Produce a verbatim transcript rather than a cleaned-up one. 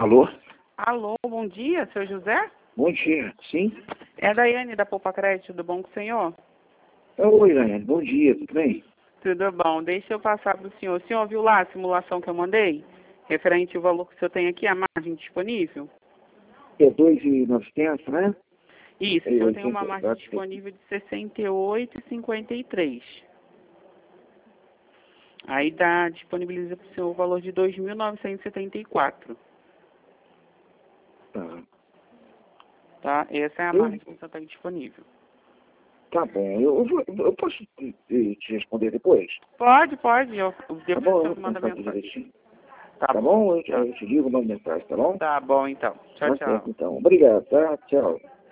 Alô? Alô, bom dia, seu José? Bom dia, sim? É a Daiane da Poupa Crédito, tudo bom com o senhor? Oi, Daiane, bom dia, tudo bem? Tudo bom, deixa eu passar para o senhor. O senhor viu lá a simulação que eu mandei? Referente ao valor que o senhor tem aqui, a margem disponível? É dois mil e novecentos, né? Isso, o É senhor tem uma oitenta, margem disponível de sessenta e oito vírgula cinquenta e três. Aí dá, disponibiliza para o senhor o valor de dois mil novecentos e setenta e quatro. Tá. Tá? Essa é a Eu, margem que o senhor tem disponível. tá bom, eu, eu, vou- eu posso te, te- te responder depois? Pode, pode, eu, Tá depois o bom, eu senhor vou manda pensar aqui mensagem. direitinho. Tá Tá bom. bom? Eu, Tchau. eu te digo, mando mensagem, tá bom? Tá bom, então. Tchau, Tá tchau. certo, então. Obrigado, tá? Tchau.